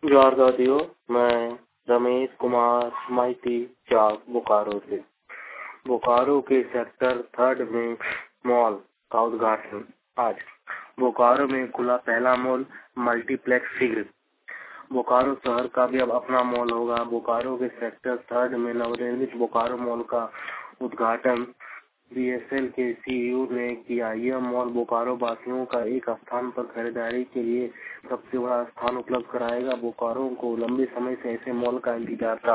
जोहार दादियों, मैं रमेश कुमार माइती चाक बोकारो से। बोकारो के सेक्टर 3 में मॉल का उद्घाटन आज। बोकारो में खुला पहला मॉल मल्टीप्लेक्स शीघ्र। बोकारो शहर का भी अब अपना मॉल होगा। बोकारो के सेक्टर 3 में नवनिर्मित बोकारो मॉल का उद्घाटन बीएसएल के सीईओ ने किया। यह मॉल बोकारो वासियों का एक स्थान पर खरीदारी के लिए सबसे बड़ा स्थान उपलब्ध कराएगा। बोकारो को लंबे समय से ऐसे मॉल का इंतजार था।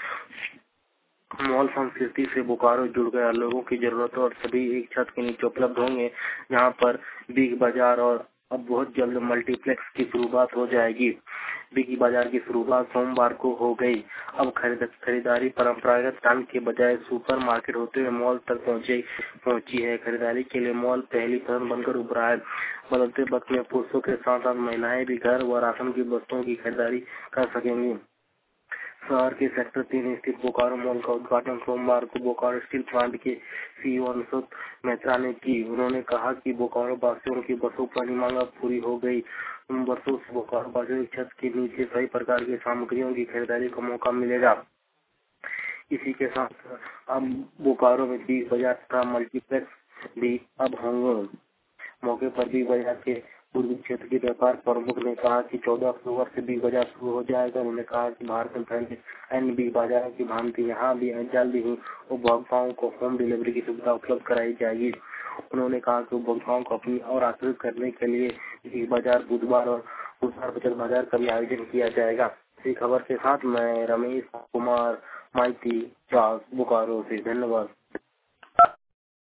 मॉल संस्कृति से बोकारो जुड़ गया। लोगों की जरूरतों और सभी एक छत के नीचे उपलब्ध होंगे, जहां पर बिग बाजार और अब बहुत जल्द मल्टीप्लेक्स की शुरुआत हो जाएगी। बिग बाजार की शुरुआत सोमवार को हो गई। अब खरीदारी परंपरागत ढंग के बजाय सुपर मार्केट होते हुए मॉल तक पहुंची है। खरीदारी के लिए मॉल पहली पसंद बनकर उभरा है। बदलते वक्त में पुरुषों के साथ साथ महिलाएं भी घर व राशन की वस्तुओं की खरीदारी कर सकेंगी। शहर के सेक्टर 3 स्थित बोकारो मॉल का उद्घाटन सोमवार को बोकारो स्टील प्लांट के सीईओ अनुसूत मेहता ने की। उन्होंने कहा कि बोकारो वासियों की वर्षों पुरानी मांग अब पूरी हो गई। उन वर्षों से बोकारो वासियों की छत के नीचे सभी प्रकार की सामग्रियों की खरीदारी का मौका मिलेगा। इसी के साथ अब बोकारो में बिग बाजार तथा मल्टीप्लेक्स भी अब होंगे। मौके पर बिग बाजार के पूर्वी क्षेत्र के व्यापार प्रमुख ने कहा कि 14 अक्टूबर से बिग बाजार शुरू हो जाएगा। उन्होंने कहा कि भारत में फैले अन्य बिग बाजारों की भांति यहाँ भी जल्द ही उपभोक्ताओं को होम डिलीवरी की सुविधा उपलब्ध कराई जाएगी। उन्होंने कहा कि उपभोक्ताओं को अपनी और आकर्षित करने के लिए बिग बाजार बुधवार और बचत बाजार का भी आयोजन किया जाएगा। इसी खबर के साथ मैं रमेश कुमार माइती चाक बोकारो से। धन्यवाद।